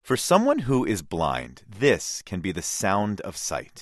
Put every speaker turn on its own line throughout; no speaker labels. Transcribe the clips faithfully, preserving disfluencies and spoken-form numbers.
For someone who is blind, this can be the sound of sight.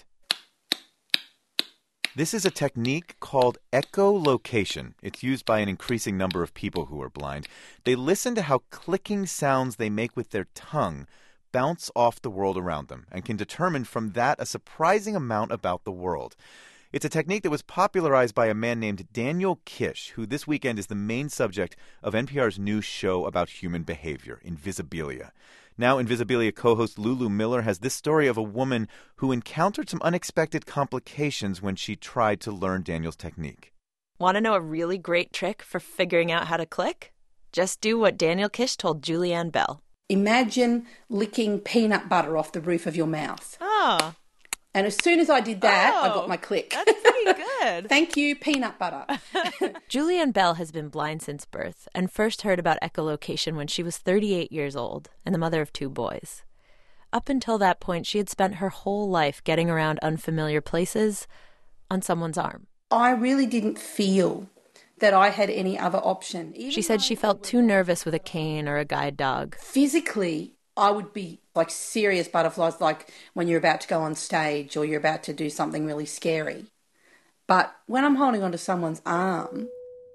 This is a technique called echolocation. It's used by an increasing number of people who are blind. They listen to how clicking sounds they make with their tongue bounce off the world around them and can determine from that a surprising amount about the world. It's a technique that was popularized by a man named Daniel Kish, who this weekend is the main subject of N P R's new show about human behavior, Invisibilia. Now, Invisibilia co-host Lulu Miller has this story of a woman who encountered some unexpected complications when she tried to learn Daniel's technique.
Want to know a really great trick for figuring out how to click? Just do what Daniel Kish told Julianne Bell.
Imagine licking peanut butter off the roof of your mouth.
Oh.
And as soon as I did that,
oh,
I got my click.
That's pretty good.
Thank you, peanut butter.
Julianne Bell has been blind since birth and first heard about echolocation when she was thirty-eight years old and the mother of two boys. Up until that point, she had spent her whole life getting around unfamiliar places on someone's arm.
I really didn't feel that I had any other option. Even
she said she felt too nervous with a cane or a guide dog.
Physically, I would be like serious butterflies, like when you're about to go on stage or you're about to do something really scary. But when I'm holding onto someone's arm,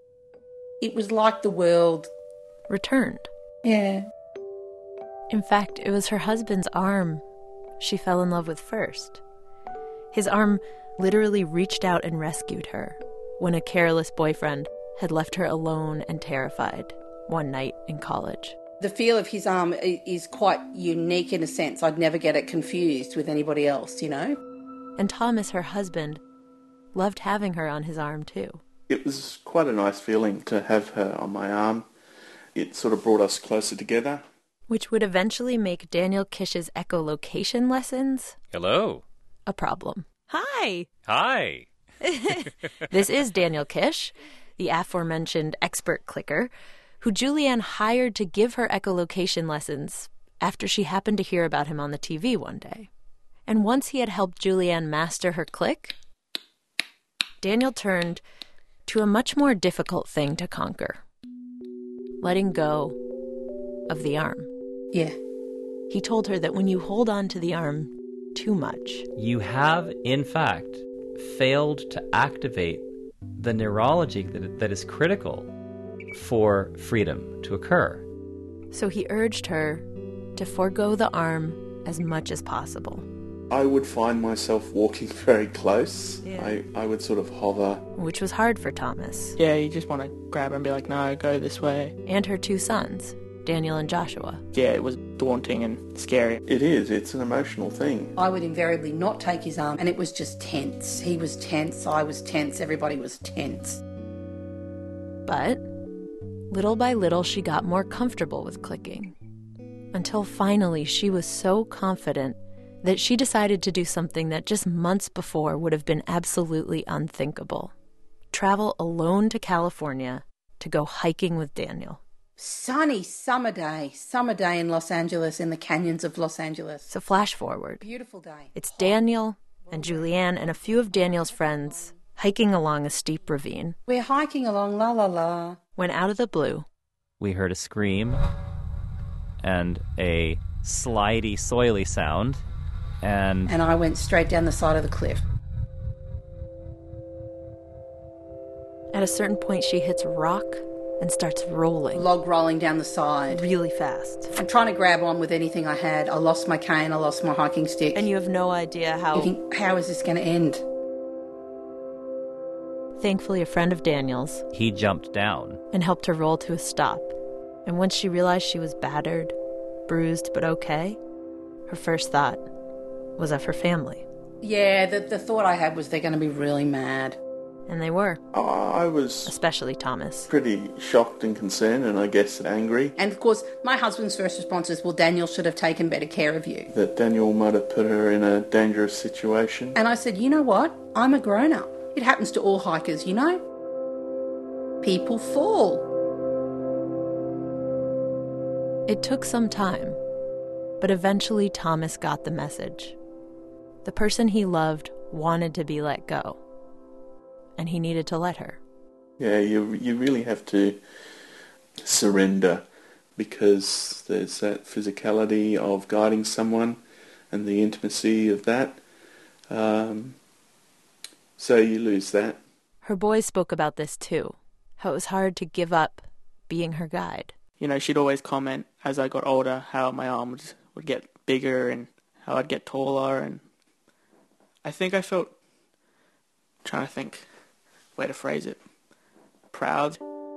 it was like the world
returned.
Yeah.
In fact, it was her husband's arm she fell in love with first. His arm literally reached out and rescued her when a careless boyfriend had left her alone and terrified one night in college.
The feel of his arm is quite unique in a sense. I'd never get it confused with anybody else, you know?
And Thomas, her husband, loved having her on his arm too.
It was quite a nice feeling to have her on my arm. It sort of brought us closer together.
Which would eventually make Daniel Kish's echolocation lessons...
Hello.
...a problem. Hi.
Hi.
This is Daniel Kish, the aforementioned expert clicker, who Julianne hired to give her echolocation lessons after she happened to hear about him on the T V one day. And once he had helped Julianne master her click, Daniel turned to a much more difficult thing to conquer: letting go of the arm.
Yeah.
He told her that when you hold on to the arm too much,
you have, in fact, failed to activate the neurology that, that is critical for freedom to occur.
So he urged her to forego the arm as much as possible.
I would find myself walking very close.
Yeah.
I, I would sort of hover.
Which was hard for Thomas.
Yeah, you just want to grab her and be like, no, go this way.
And her two sons, Daniel and Joshua.
Yeah, it was daunting and scary.
It is. It's an emotional thing.
I would invariably not take his arm, and it was just tense. He was tense, I was tense, everybody was tense.
But little by little, she got more comfortable with clicking, until finally she was so confident that she decided to do something that just months before would have been absolutely unthinkable: travel alone to California to go hiking with Daniel.
Sunny summer day, summer day in Los Angeles, in the canyons of Los Angeles.
So flash forward.
Beautiful day.
It's Daniel and Julianne and a few of Daniel's friends hiking along a steep ravine.
We're hiking along, la la la.
When out of the blue,
we heard a scream and a slidey, soily sound, and...
And I went straight down the side of the cliff.
At a certain point, she hits rock and starts rolling.
Log rolling down the side.
Really fast.
I'm trying to grab on with anything I had. I lost my cane, I lost my hiking stick.
And you have no idea how...
Thinking, how is this going to end?
Thankfully, a friend of Daniel's...
He jumped down.
And helped her roll to a stop. And once she realized she was battered, bruised, but okay, her first thought was of her family.
Yeah, the, the thought I had was they're going to be really mad.
And they were.
I was...
Especially Thomas.
Pretty shocked and concerned, and I guess angry.
And of course, my husband's first response is, well, Daniel should have taken better care of you.
That Daniel might have put her in a dangerous situation.
And I said, you know what? I'm a grown-up. It happens to all hikers, you know? People fall.
It took some time, but eventually Thomas got the message. The person he loved wanted to be let go, and he needed to let her.
Yeah, you you really have to surrender, because there's that physicality of guiding someone and the intimacy of that. Um, so you lose that.
Her boys spoke about this too, how it was hard to give up being her guide.
You know, she'd always comment as I got older how my arms would get bigger and how I'd get taller, and I think I felt, trying to think way to phrase it, proud.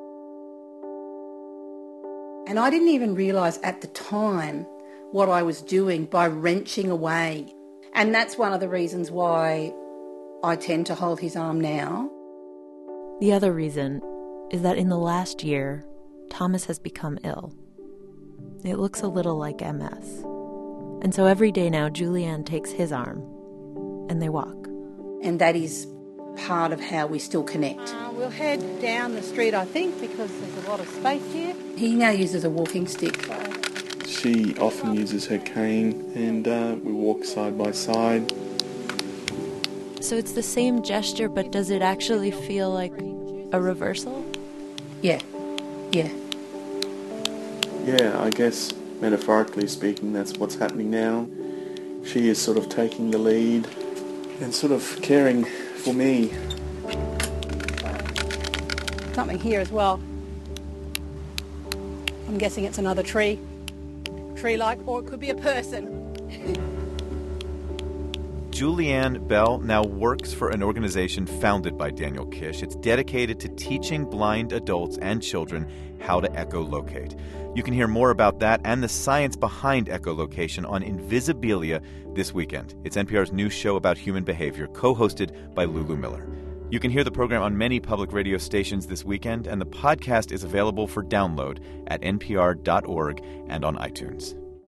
And I didn't even realise at the time what I was doing by wrenching away. And that's one of the reasons why I tend to hold his arm now.
The other reason is that in the last year, Thomas has become ill. It looks a little like M S. And so every day now, Julianne takes his arm and they walk.
And that is part of how we still connect.
Uh, we'll head down the street, I think, because there's a lot of space here.
He now uses a walking stick.
She often uses her cane, and uh, we walk side by side.
So it's the same gesture, but does it actually feel like a reversal?
Yeah, yeah.
Yeah, I guess metaphorically speaking, that's what's happening now. She is sort of taking the lead and sort of caring for me.
Something here as well. I'm guessing it's another tree. Tree-like, or it could be a person.
Julianne Bell now works for an organization founded by Daniel Kish. It's dedicated to teaching blind adults and children how to echolocate. You can hear more about that and the science behind echolocation on Invisibilia this weekend. It's N P R's new show about human behavior, co-hosted by Lulu Miller. You can hear the program on many public radio stations this weekend, and the podcast is available for download at N P R dot org and on iTunes.